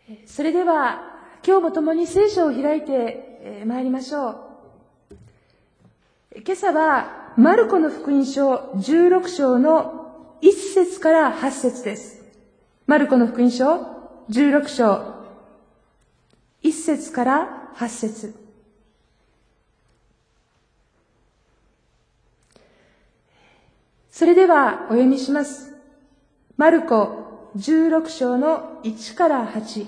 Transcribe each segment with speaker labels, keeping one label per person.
Speaker 1: それでは今日も共に聖書を開いてまいりましょう。今朝はマルコの福音書16章の1節から8節です。マルコの福音書16章1節から8節。それではお読みします。マルコ16章の1から8。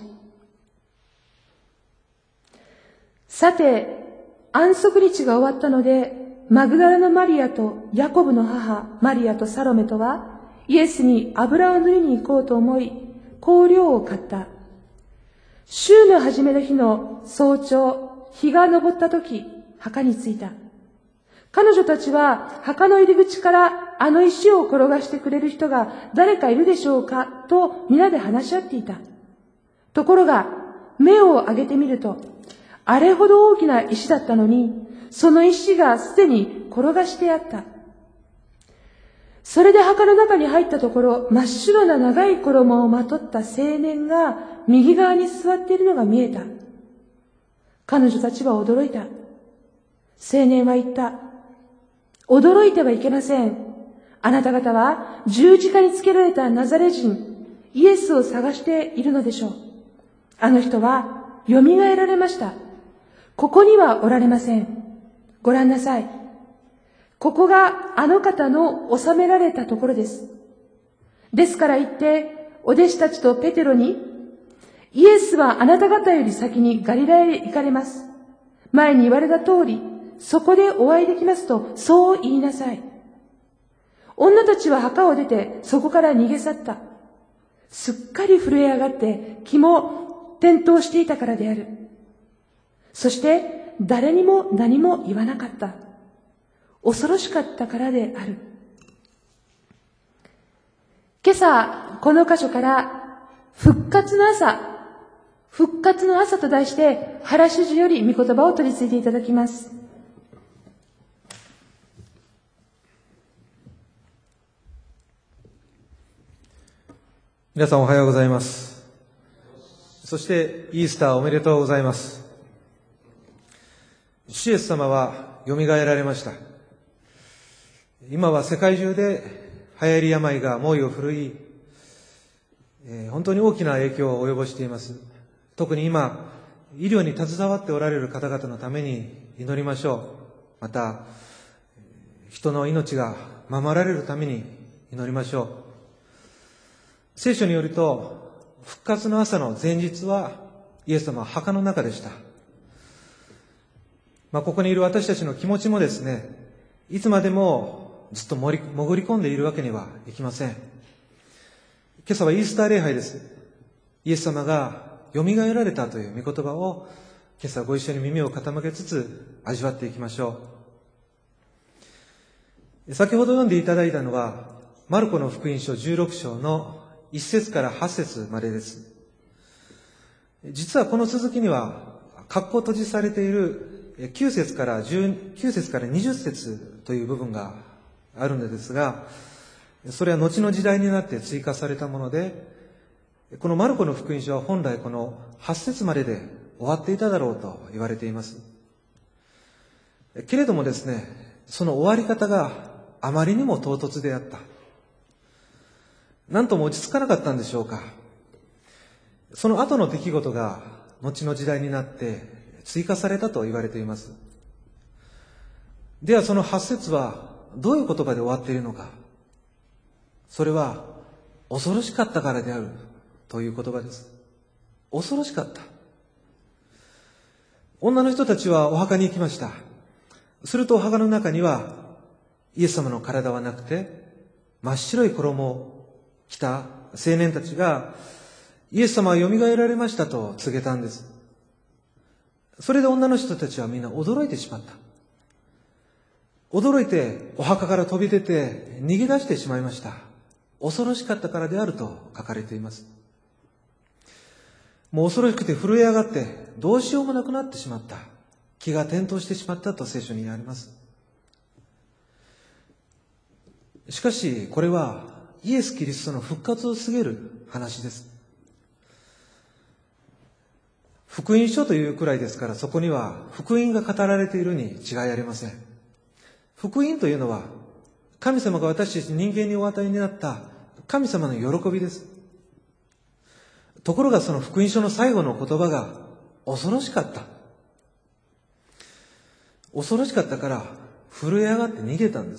Speaker 1: さて、安息日が終わったので、マグダラのマリアとヤコブの母マリアとサロメとは、イエスに油を塗りに行こうと思い、香料を買った。週の初めの日の早朝、日が昇った時、墓に着いた。彼女たちは墓の入り口からあの石を転がしてくれる人が誰かいるでしょうかと皆で話し合っていた。ところが目を上げてみると、あれほど大きな石だったのに、その石がすでに転がしてあった。それで墓の中に入ったところ、真っ白な長い衣をまとった青年が右側に座っているのが見えた。彼女たちは驚いた。青年は言った。驚いてはいけません。あなた方は十字架につけられたナザレ人、イエスを探しているのでしょう。あの人はよみがえられました。ここにはおられません。ご覧なさい。ここがあの方の収められたところです。ですから言って、お弟子たちとペテロに、イエスはあなた方より先にガリラヤへ行かれます。前に言われた通り、そこでお会いできますと、そう言いなさい。女たちは墓を出て、そこから逃げ去った。すっかり震え上がって、気も転倒していたからである。そして、誰にも何も言わなかった。恐ろしかったからである。今朝、この箇所から、復活の朝と題して、原主事より御言葉を取り次いでいただきます。
Speaker 2: 皆さんおはようございます。そしてイースターおめでとうございます。主イエス様はよみがえられました。今は世界中で流行り病が猛威を振るい、本当に大きな影響を及ぼしています。特に今、医療に携わっておられる方々のために祈りましょう。また、人の命が守られるために祈りましょう。聖書によると、復活の朝の前日は、イエス様は墓の中でした。ここにいる私たちの気持ちもですね、いつまでもずっと潜り込んでいるわけにはいきません。今朝はイースター礼拝です。イエス様がよみがえられたという御言葉を、今朝ご一緒に耳を傾けつつ味わっていきましょう。先ほど読んでいただいたのは、マルコの福音書16章の1節から8節までです。実はこの続きには、括弧閉じされている9節から20節という部分があるのですが、それは後の時代になって追加されたもので、このマルコの福音書は本来この8節までで終わっていただろうと言われています。けれどもですね、その終わり方があまりにも唐突であった。なんとも落ち着かなかったんでしょうか。その後の出来事が後の時代になって追加されたと言われています。ではその8節はどういう言葉で終わっているのか。それは恐ろしかったからであるという言葉です。恐ろしかった。女の人たちはお墓に行きました。するとお墓の中にはイエス様の体はなくて、真っ白い衣を着た青年たちがイエス様はよみがえられましたと告げたんです。それで女の人たちはみんな驚いてしまった。驚いてお墓から飛び出て逃げ出してしまいました。恐ろしかったからであると書かれています。もう恐ろしくて震え上がってどうしようもなくなってしまった。気が転倒してしまったと聖書にあります。しかしこれはイエス・キリストの復活を告げる話です。 福音書というくらいですから、そこには福音が語られているに違いありません。福音というのは、神様が私たち人間にお与えになった神様の喜びです。ところがその福音書の最後の言葉が恐ろしかった。恐ろしかったから震え上がって逃げたんです。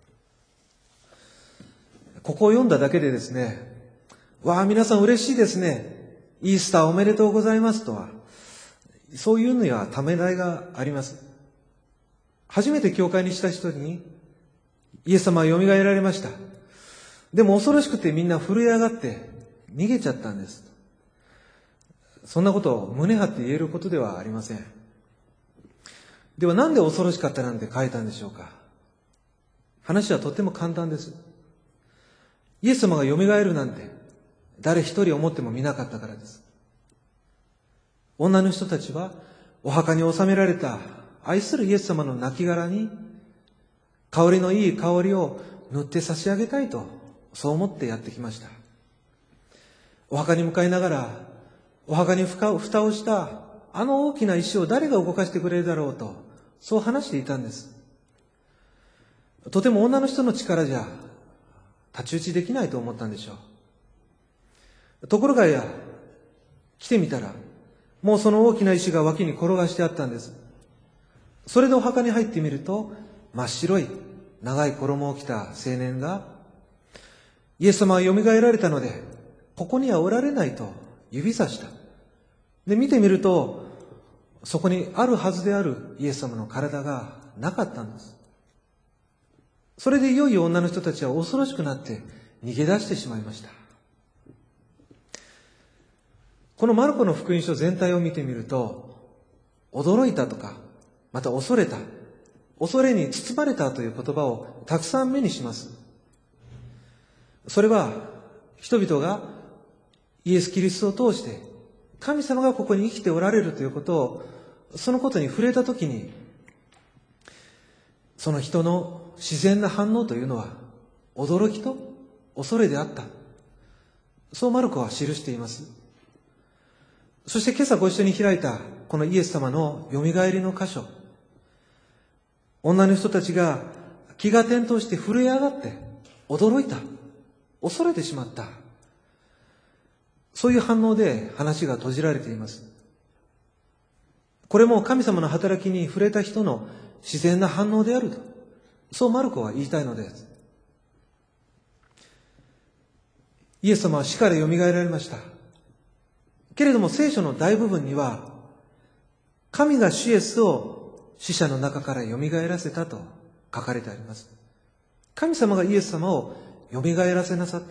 Speaker 2: ここを読んだだけでですね、わあ皆さん嬉しいですね、イースターおめでとうございますとは、そういうのにはためらいがあります。初めて教会にした人に、イエス様は蘇られました。でも恐ろしくてみんな震え上がって逃げちゃったんです。そんなことを胸張って言えることではありません。ではなんで恐ろしかったなんて書いたんでしょうか。話はとっても簡単です。イエス様が蘇るなんて誰一人思ってもみなかったからです。女の人たちはお墓に納められた愛するイエス様の亡骸に香りのいい香りを塗って差し上げたいと、そう思ってやってきました。お墓に向かいながら、お墓に蓋をしたあの大きな石を誰が動かしてくれるだろうと、そう話していたんです。とても女の人の力じゃ太刀打ちできないと思ったんでしょう。ところが来てみたら、もうその大きな石が脇に転がしてあったんです。それでお墓に入ってみると、真っ白い長い衣を着た青年が、イエス様は蘇られたのでここにはおられないと指さした。で見てみると、そこにあるはずであるイエス様の体がなかったんです。それでいよいよ女の人たちは恐ろしくなって逃げ出してしまいました。このマルコの福音書全体を見てみると、驚いたとか、また恐れた、恐れに包まれたという言葉をたくさん目にします。それは人々がイエス・キリストを通して神様がここに生きておられるということを、そのことに触れたときに、その人の自然な反応というのは驚きと恐れであった。そうマルコは記しています。そして今朝ご一緒に開いたこのイエス様のよみがえりの箇所、女の人たちが気が転倒して震え上がって驚いた、恐れてしまった、そういう反応で話が閉じられています。これも神様の働きに触れた人の自然な反応であると、そうマルコは言いたいのです。イエス様は死からよみがえられました。けれども聖書の大部分には、神が主イエスを死者の中からよみがえらせたと書かれてあります。神様がイエス様をよみがえらせなさった。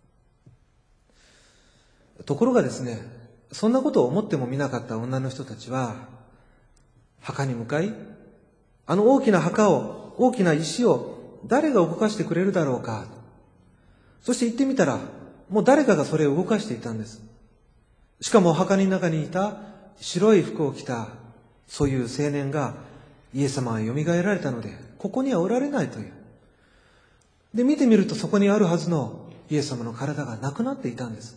Speaker 2: ところがですね、そんなことを思ってもみなかった女の人たちは、墓に向かい、あの大きな墓を、大きな石を誰が動かしてくれるだろうか。そして行ってみたら、もう誰かがそれを動かしていたんです。しかもお墓の中にいた白い服を着たそういう青年が、イエス様はよみがえられたのでここにはおられないという。で見てみると、そこにあるはずのイエス様の体がなくなっていたんです。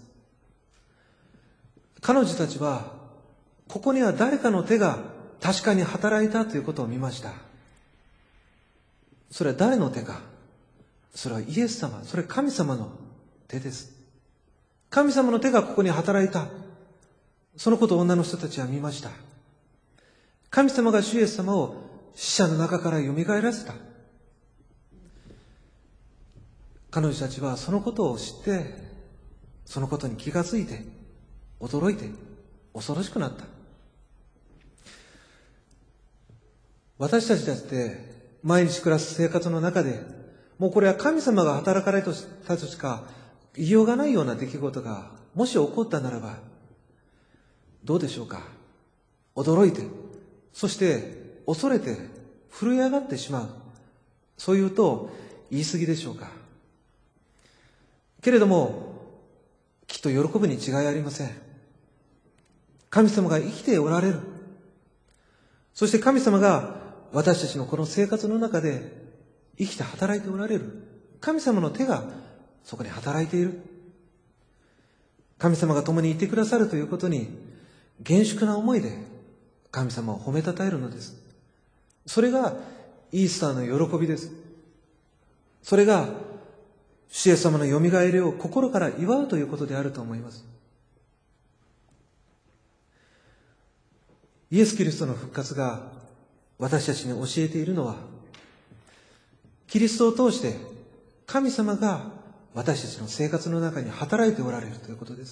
Speaker 2: 彼女たちはここには誰かの手が確かに働いたということを見ました。それは誰の手か。それはイエス様、それは神様の手です。神様の手がここに働いた。そのことを女の人たちは見ました。神様が主イエス様を死者の中からよみがえらせた。彼女たちはそのことを知って、そのことに気がついて、驚いて、恐ろしくなった。私たちだって毎日暮らす生活の中で、もうこれは神様が働かれたとしか言いようがないような出来事がもし起こったならば、どうでしょうか。驚いて、そして恐れて震え上がってしまう。そう言うと言い過ぎでしょうか。けれどもきっと喜ぶに違いありません。神様が生きておられる。そして神様が私たちのこの生活の中で生きて働いておられる。神様の手がそこに働いている。神様が共にいてくださるということに厳粛な思いで神様を褒めたたえるのです。それがイースターの喜びです。それが主イエス様のよみがえりを心から祝うということであると思います。イエス・キリストの復活が私たちに教えているのは、キリストを通して神様が私たちの生活の中に働いておられるということです。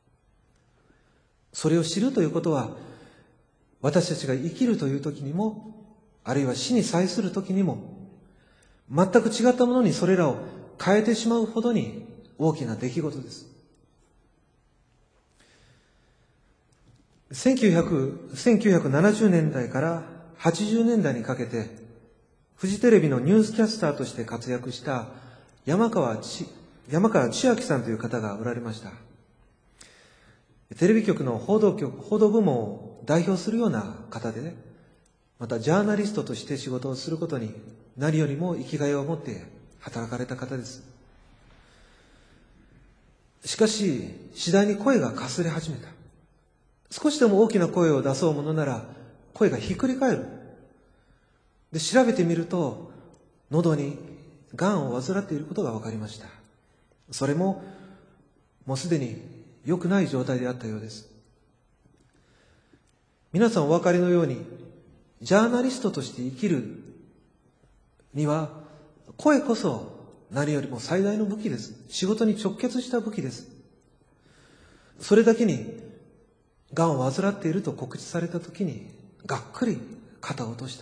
Speaker 2: それを知るということは、私たちが生きるという時にも、あるいは死に際する時にも、全く違ったものにそれらを変えてしまうほどに大きな出来事です。1970年代から80年代にかけて、フジテレビのニュースキャスターとして活躍した山川千秋さんという方がおられました。テレビ局の報道部門を代表するような方で、またジャーナリストとして仕事をすることに何よりも生きがいを持って働かれた方です。しかし、次第に声がかすれ始めた。少しでも大きな声を出そうものなら、声がひっくり返る。で、調べてみると、喉に癌を患っていることが分かりました。それも、もうすでに良くない状態であったようです。皆さんお分かりのように、ジャーナリストとして生きるには、声こそ何よりも最大の武器です。仕事に直結した武器です。それだけに、癌を患っていると告知されたときに、がっくり肩を落とした。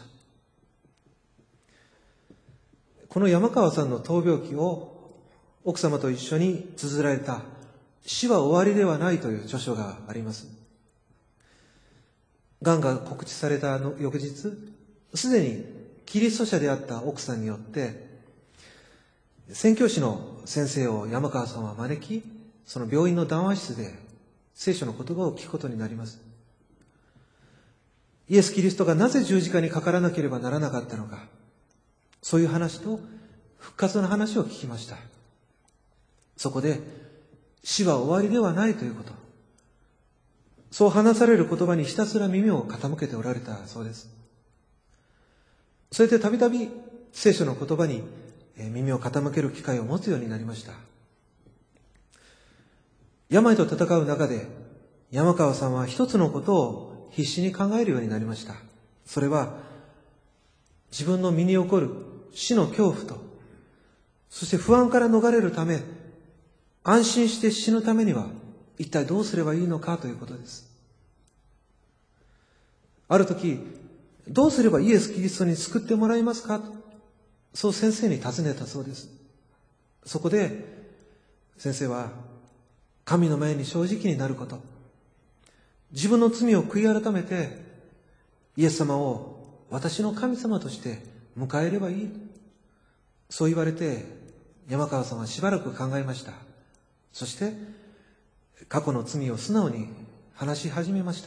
Speaker 2: この山川さんの闘病記を奥様と一緒に綴られた死は終わりではないという著書があります。癌が告知された翌日、すでにキリスト者であった奥さんによって宣教師の先生を山川さんは招き、その病院の談話室で聖書の言葉を聞くことになります。イエス・キリストがなぜ十字架にかからなければならなかったのか、そういう話と復活の話を聞きました。そこで死は終わりではないということ、そう話される言葉にひたすら耳を傾けておられたそうです。それでたびたび聖書の言葉に耳を傾ける機会を持つようになりました。病と戦う中で山川さんは一つのことを必死に考えるようになりました。それは自分の身に起こる死の恐怖と、そして不安から逃れるため、安心して死ぬためには一体どうすればいいのかということです。ある時、どうすればイエス・キリストに救ってもらえますか、そう先生に尋ねたそうです。そこで先生は、神の前に正直になること、自分の罪を悔い改めてイエス様を私の神様として迎えればいい、そう言われて山川さんはしばらく考えました。そして過去の罪を素直に話し始めました。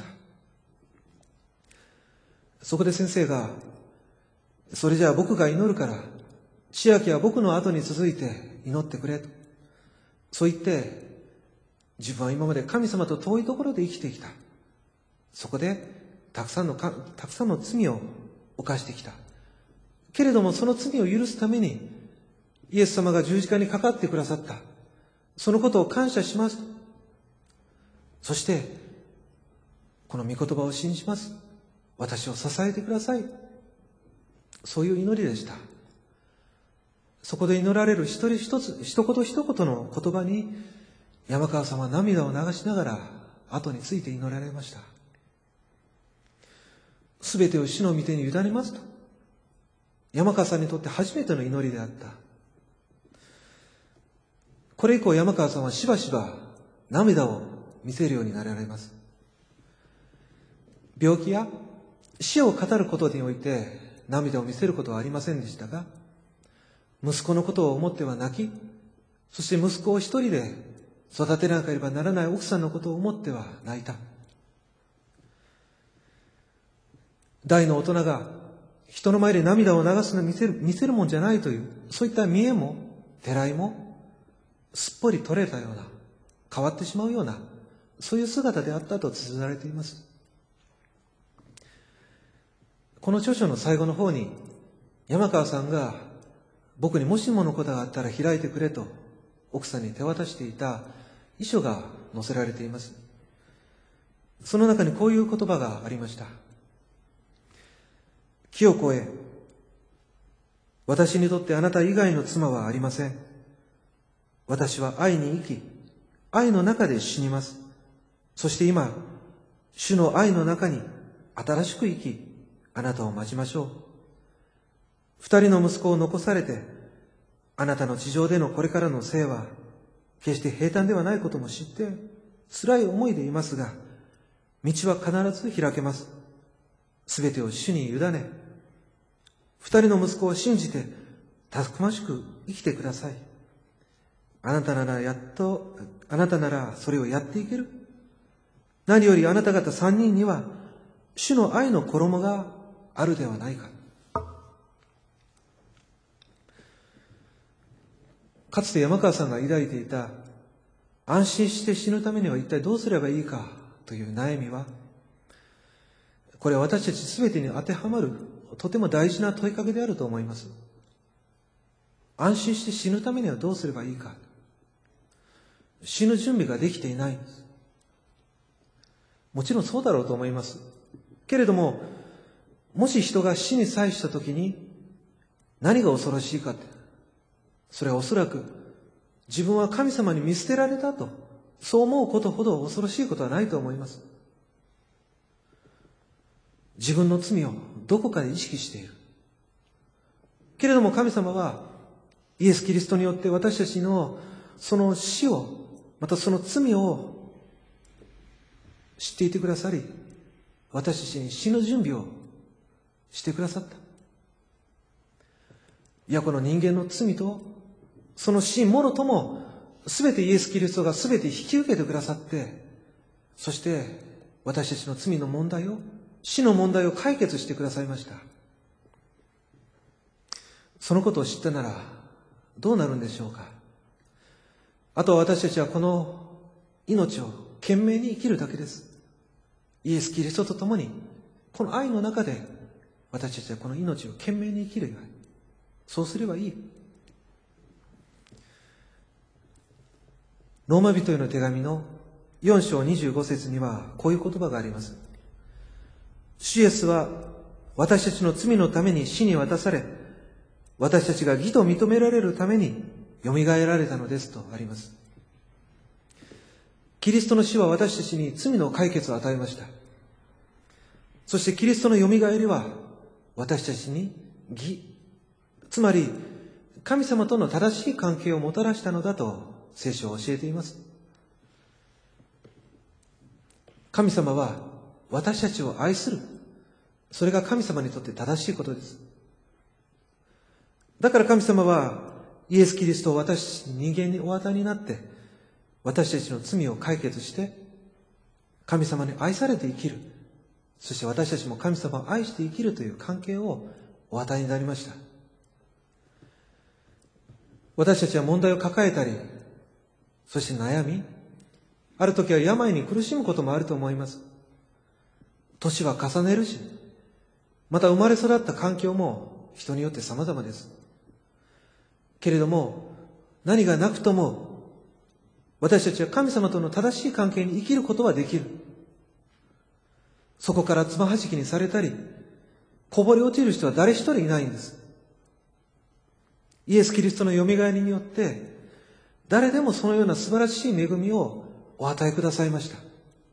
Speaker 2: そこで先生が、それじゃあ僕が祈るから千秋は僕の後に続いて祈ってくれと、そう言って、自分は今まで神様と遠いところで生きてきた。そこでたくさんの罪を犯してきた。けれどもその罪を許すためにイエス様が十字架にかかってくださった。そのことを感謝します。そしてこの御言葉を信じます。私を支えてください。そういう祈りでした。そこで祈られる一言一言の言葉に山川さんは涙を流しながら後について祈られました。すべてを主の御手に委ねますと、山川さんにとって初めての祈りであった。これ以降山川さんはしばしば涙を見せるようになられます。病気や死を語ることにおいて涙を見せることはありませんでしたが、息子のことを思っては泣き、そして息子を一人で育てなければならない奥さんのことを思っては泣いた。大の大人が人の前で涙を流すのを見せるもんじゃないという、そういった見栄もてらいもすっぽり取れたような、変わってしまうような、 そういう姿であったと綴られています。この著書の最後の方に、山川さんが僕にもしものことがあったら開いてくれと奥さんに手渡していた遺書が載せられています。その中にこういう言葉がありました。清子へ、私にとってあなた以外の妻はありません。私は愛に生き、愛の中で死にます。そして今、主の愛の中に新しく生き、あなたを待ちましょう。二人の息子を残されて、あなたの地上でのこれからの生は、決して平坦ではないことも知って、辛い思いでいますが、道は必ず開けます。すべてを主に委ね、二人の息子を信じて、たくましく生きてください。あなたならそれをやっていける。何よりあなた方三人には、主の愛の衣があるではないか。かつて山川さんが抱いていた、安心して死ぬためには一体どうすればいいかという悩みは、これは私たちすべてに当てはまる、とても大事な問いかけであると思います。安心して死ぬためにはどうすればいいか。死ぬ準備ができていないんです。もちろんそうだろうと思います。けれども、もし人が死に際したときに何が恐ろしいかって、それはおそらく自分は神様に見捨てられたと、そう思うことほど恐ろしいことはないと思います。自分の罪をどこかで意識している。けれども神様はイエス・キリストによって私たちのその死を、またその罪を知っていてくださり、私たちに死の準備をしてくださった。いや、この人間の罪とその死もろとも全てイエス・キリストが全て引き受けてくださって、そして私たちの罪の問題を、死の問題を解決してくださいました。そのことを知ったならどうなるんでしょうか。あとは私たちはこの命を懸命に生きるだけです。イエス・キリストと共にこの愛の中で私たちはこの命を懸命に生きるように、そうすればいい。ローマ人への手紙の4章25節にはこういう言葉があります。主イエスは私たちの罪のために死に渡され、私たちが義と認められるためによみがえられたのですとあります。キリストの死は私たちに罪の解決を与えました。そしてキリストのよみがえりは私たちに義、つまり神様との正しい関係をもたらしたのだと聖書は教えています。神様は私たちを愛する。それが神様にとって正しいことです。だから神様はイエス・キリストを私たち人間にお与えになって、私たちの罪を解決して神様に愛されて生きる、そして私たちも神様を愛して生きるという関係をお与えになりました。私たちは問題を抱えたり、そして悩み、ある時は病に苦しむこともあると思います。年は重ねるし、また生まれ育った環境も人によって様々です。けれども、何がなくとも私たちは神様との正しい関係に生きることはできる。そこからつまはじきにされたり、こぼれ落ちる人は誰一人いないんです。イエス・キリストのよみがえりによって、誰でもそのような素晴らしい恵みをお与えくださいました。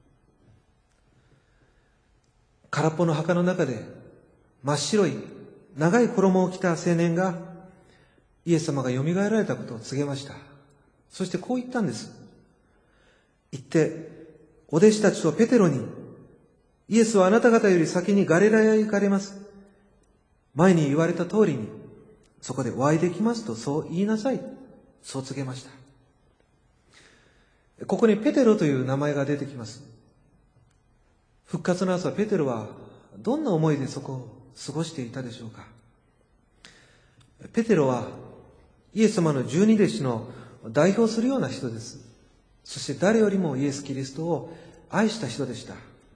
Speaker 2: 空っぽの墓の中で真っ白い長い衣を着た青年がイエス様がよみがえられたことを告げました。そしてこう言ったんです。言って、お弟子たちとペテロに、イエスはあなた方より先にガリラヤへ行かれます。前に言われた通りに、そこでお会いできますとそう言いなさい。そう告げました。ここにペテロという名前が出てきます。復活の朝、ペテロはどんな思いでそこを過ごしていたでしょうか。ペテロはイエス様の12弟子の代表するような人です。 そして誰よりもイエス・キリストを愛した人でした。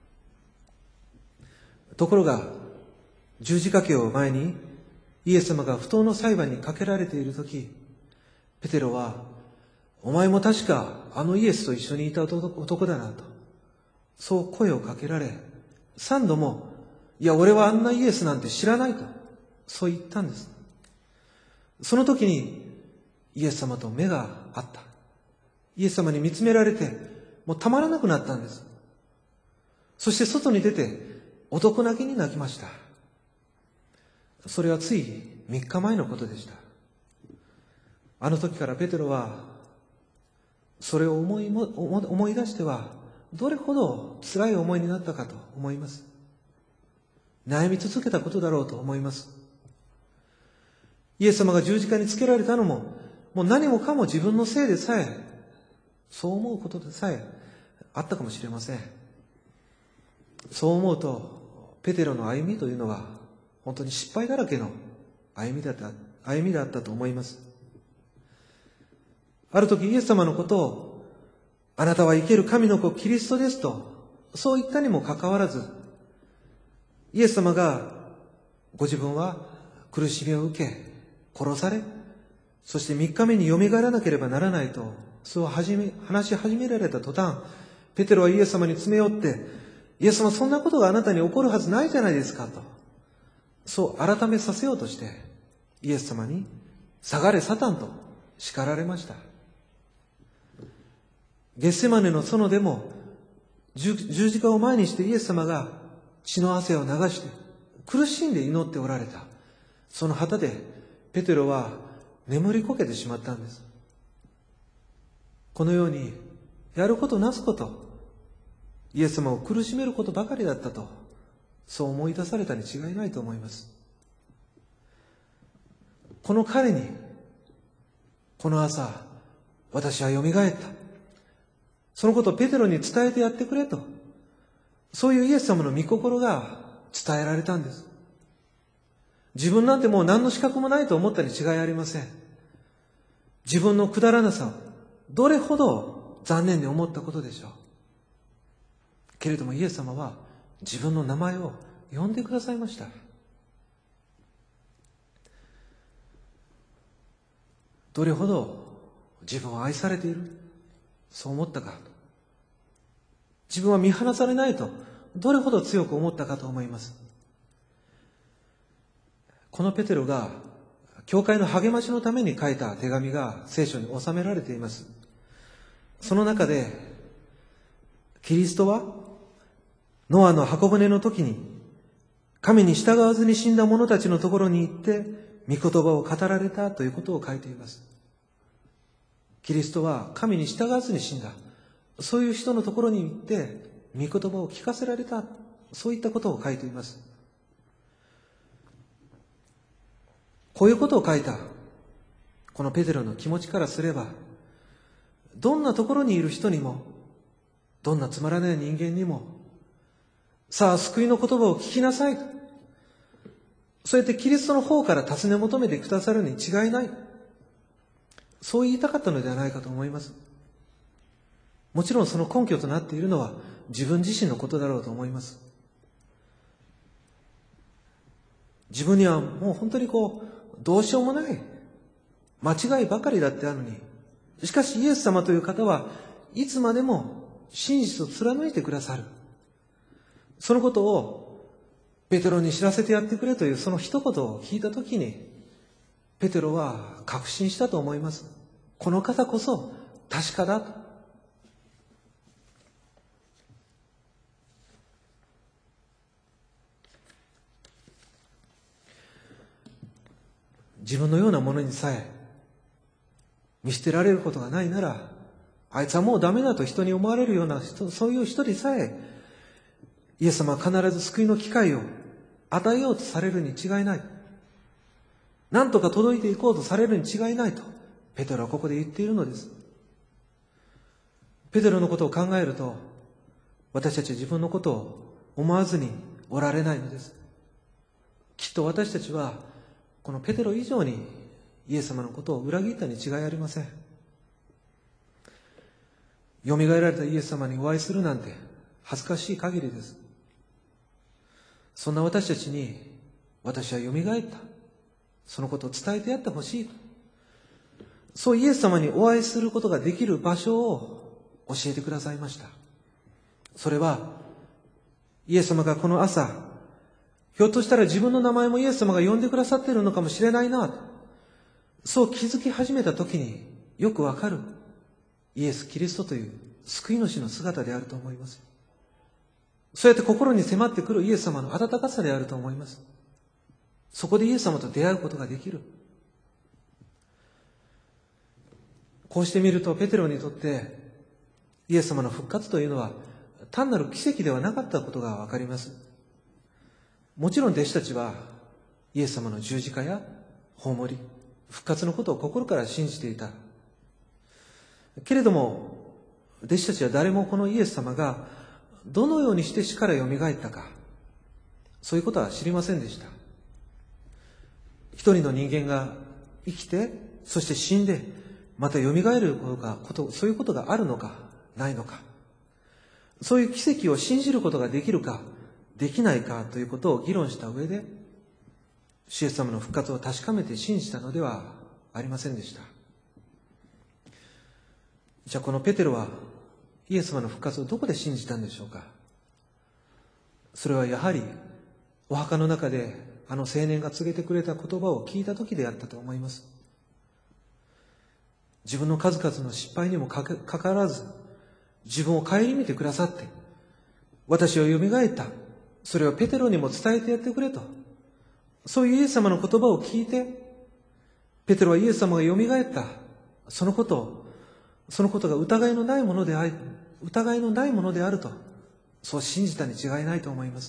Speaker 2: ところが、十字架刑を前にイエス様が不当の裁判にかけられているとき、ペテロは、お前も確かあのイエスと一緒にいた男だなと、そう声をかけられ、3度も、いや俺はあんなイエスなんて知らないと、そう言ったんです。その時にイエス様と目が合った。イエス様に見つめられて、もうたまらなくなったんです。そして外に出て男泣きに泣きました。それはつい3日前のことでした。あの時からペテロはそれを思い出してはどれほど辛い思いになったかと思います。悩み続けたことだろうと思います。イエス様が十字架につけられたのも、もう何もかも自分のせいでさえ、そう思うことでさえあったかもしれません。そう思うと、ペテロの歩みというのは本当に失敗だらけの歩みだったと思います。ある時イエス様のことを、あなたは生ける神の子キリストですと、そう言ったにもかかわらず、イエス様がご自分は苦しみを受け、殺され、そして3日目によみがえらなければならないと、そう話し始められた途端、ペテロはイエス様に詰め寄って、イエス様そんなことがあなたに起こるはずないじゃないですかと、そう改めさせようとして、イエス様に下がれサタンと叱られました。ゲッセマネの園でも十字架を前にしてイエス様が血の汗を流して苦しんで祈っておられた。その旗でペテロは眠りこけてしまったんです。このようにやることなすこと、イエス様を苦しめることばかりだったと、そう思い出されたに違いないと思います。この彼に、この朝、私はよみがえった。そのことをペテロに伝えてやってくれと、そういうイエス様の御心が伝えられたんです。自分なんてもう何の資格もないと思ったに違いありません。自分のくだらなさをどれほど残念に思ったことでしょう。けれどもイエス様は自分の名前を呼んでくださいました。どれほど自分は愛されている、そう思ったか。自分は見放されないとどれほど強く思ったかと思います。このペテロが教会の励ましのために書いた手紙が聖書に収められています。その中で、キリストはノアの箱舟の時に神に従わずに死んだ者たちのところに行って御言葉を語られたということを書いています。キリストは神に従わずに死んだ、そういう人のところに行って御言葉を聞かせられた、そういったことを書いています。こういうことを書いたこのペテロの気持ちからすれば、どんなところにいる人にも、どんなつまらない人間にも、さあ救いの言葉を聞きなさいと、そうやってキリストの方から尋ね求めてくださるに違いない、そう言いたかったのではないかと思います。もちろんその根拠となっているのは自分自身のことだろうと思います。自分にはもう本当にどうしようもない間違いばかりだってあるのに、しかしイエス様という方はいつまでも真実を貫いてくださる。そのことをペテロに知らせてやってくれというその一言を聞いたときに、ペテロは確信したと思います。この方こそ確かだと。自分のようなものにさえ見捨てられることがないなら、あいつはもうダメだと人に思われるような人、そういう人でさえイエス様は必ず救いの機会を与えようとされるに違いない。何とか届いていこうとされるに違いないとペテロはここで言っているのです。ペテロのことを考えると、私たちは自分のことを思わずにおられないのです。きっと私たちはこのペテロ以上にイエス様のことを裏切ったに違いありません。 よみがえられたイエス様にお会いするなんて恥ずかしい限りです。そんな私たちに、私はよみがえった、そのことを伝えてやってほしい。そうイエス様にお会いすることができる場所を教えてくださいました。それは、イエス様がこの朝、ひょっとしたら自分の名前もイエス様が呼んでくださっているのかもしれないな、そう気づき始めた時によくわかるイエス・キリストという救い主の姿であると思います。そうやって心に迫ってくるイエス様の温かさであると思います。そこでイエス様と出会うことができる。こうしてみるとペテロにとってイエス様の復活というのは単なる奇跡ではなかったことがわかります。もちろん弟子たちはイエス様の十字架や葬り、復活のことを心から信じていた。けれども弟子たちは誰もこのイエス様がどのようにして死からよみがえったか、そういうことは知りませんでした。一人の人間が生きて、そして死んでまたよみがえることが、そういうことがあるのかないのか、そういう奇跡を信じることができるかできないかということを議論した上で、主イエス様の復活を確かめて信じたのではありませんでした。じゃあこのペテロはイエス様の復活をどこで信じたんでしょうか。それはやはりお墓の中であの青年が告げてくれた言葉を聞いた時であったと思います。自分の数々の失敗にもかかわらず自分を顧みてくださって、私はよみがえった、それをペテロにも伝えてやってくれと、そういうイエス様の言葉を聞いて、ペテロはイエス様がよみがえったそのことが疑いのないものであると、そう信じたに違いないと思います。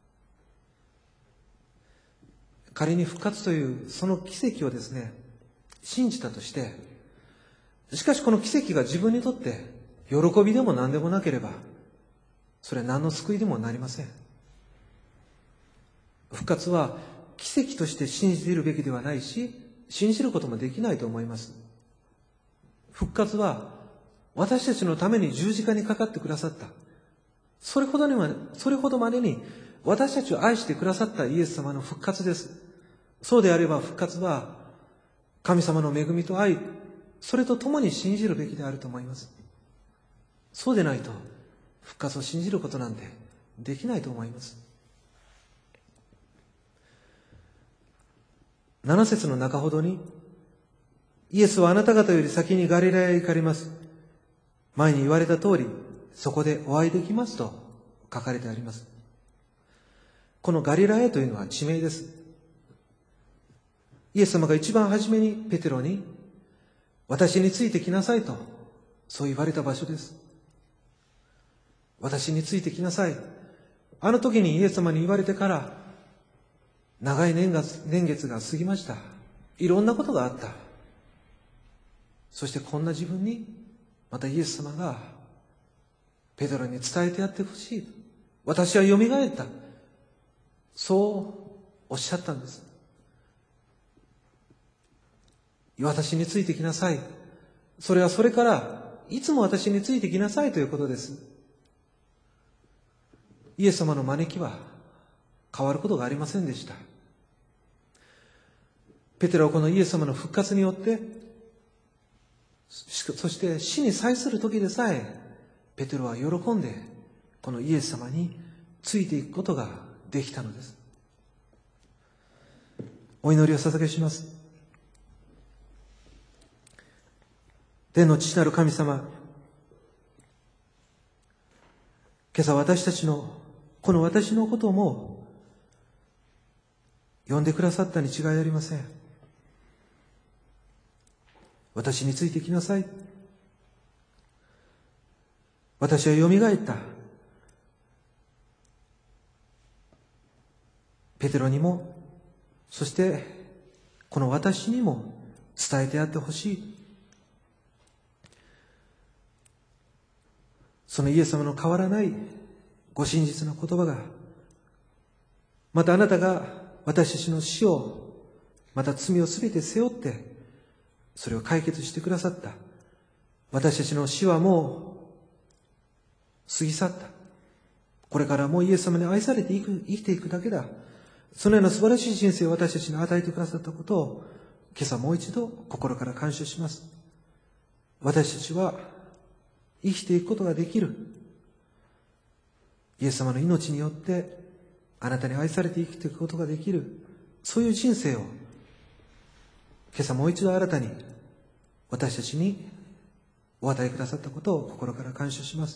Speaker 2: 仮に復活というその奇跡をですね、信じたとして、しかしこの奇跡が自分にとって喜びでも何でもなければ、それは何の救いでもなりません。復活は奇跡として信じているべきではないし、信じることもできないと思います。復活は私たちのために十字架にかかってくださった、それほどまでに私たちを愛してくださったイエス様の復活です。そうであれば復活は神様の恵みと愛、それと共に信じるべきであると思います。そうでないと復活を信じることなんてできないと思います。7節の中ほどに、イエスはあなた方より先にガリラヤへ行かれます。前に言われた通り、そこでお会いできますと書かれてあります。このガリラヤというのは地名です。イエス様が一番初めにペテロに、私についてきなさいと、そう言われた場所です。私についてきなさい。あの時にイエス様に言われてから、長い年月が過ぎました。いろんなことがあった。そしてこんな自分に、またイエス様が、ペテロに伝えてやってほしい。私はよみがえった。そうおっしゃったんです。私についてきなさい。それはそれから、いつも私についてきなさいということです。イエス様の招きは変わることがありませんでした。ペテロはこのイエス様の復活によって、そして死に際する時でさえ、ペテロは喜んで、このイエス様についていくことができたのです。お祈りを捧げします。天の父なる神様、今朝私たちの、この私のことも呼んでくださったに違いありません。私についてきなさい。私はよみがえった。ペテロにも、そしてこの私にも伝えてやってほしい。そのイエス様の変わらないご真実な言葉が、またあなたが私たちの死を、また罪をすべて背負って、それを解決してくださった。私たちの死はも過ぎ去った。これからもうイエス様に愛されて生きていくだけだ。そのような素晴らしい人生を私たちに与えてくださったことを、今朝もう一度心から感謝します。私たちは生きていくことができる。イエス様の命によってあなたに愛されて生きていくことができる。そういう人生を今朝もう一度新たに私たちにお与えくださったことを心から感謝します。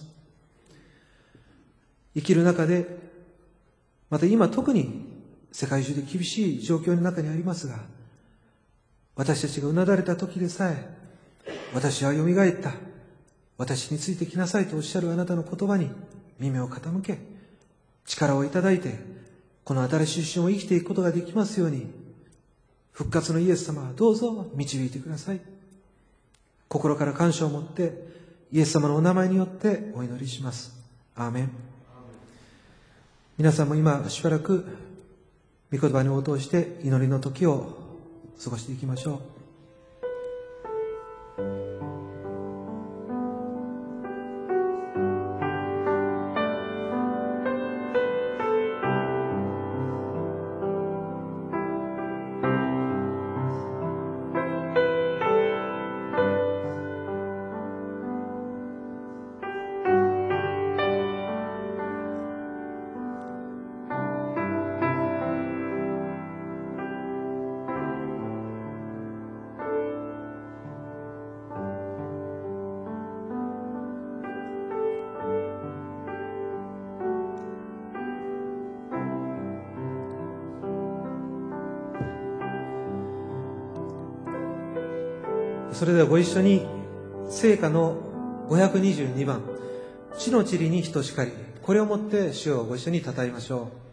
Speaker 2: 生きる中で、また今特に世界中で厳しい状況の中にありますが、私たちがうなだれた時でさえ、私はよみがえった。私についてきなさいとおっしゃるあなたの言葉に耳を傾け、力をいただいて、この新しい旬を生きていくことができますように、復活のイエス様はどうぞ導いてください。心から感謝を持って、イエス様のお名前によってお祈りします。アーメン。皆さんも今しばらく御言葉に応答して祈りの時を過ごしていきましょう。それではご一緒に聖歌の522番、地の塵に等しかり、これをもって主をご一緒に称えましょう。